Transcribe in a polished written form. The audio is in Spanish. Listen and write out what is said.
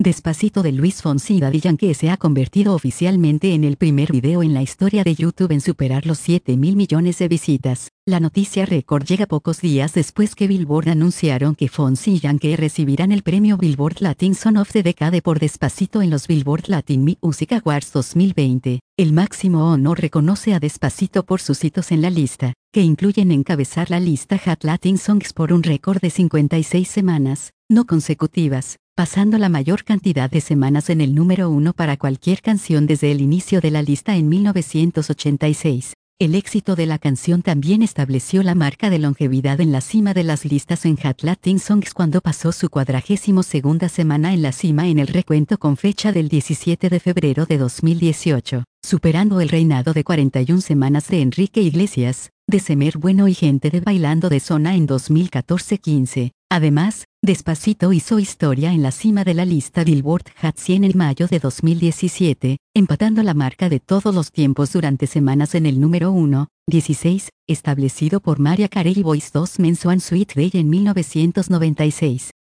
Despacito de Luis Fonsi y Daddy Yankee se ha convertido oficialmente en el primer video en la historia de YouTube en superar los 7.000 millones de visitas. La noticia récord llega pocos días después que Billboard anunciaron que Fonsi y Yankee recibirán el premio Billboard Latin Song of the Decade por Despacito en los Billboard Latin Music Awards 2020. El máximo honor reconoce a Despacito por sus hitos en la lista, que incluyen encabezar la lista Hot Latin Songs por un récord de 56 semanas, no consecutivas, pasando la mayor cantidad de semanas en el número 1 para cualquier canción desde el inicio de la lista en 1986. El éxito de la canción también estableció la marca de longevidad en la cima de las listas en Hot Latin Songs cuando pasó su 42ª semana en la cima en el recuento con fecha del 17 de febrero de 2018, superando el reinado de 41 semanas de Enrique Iglesias, de Semer Bueno y Gente de Bailando de Zona en 2014-15. Además, Despacito hizo historia en la cima de la lista Billboard Hot 100 en mayo de 2017, empatando la marca de todos los tiempos durante semanas en el número 1, 16, establecido por Mariah Carey y Boyz II Men So Sweet Day en 1996.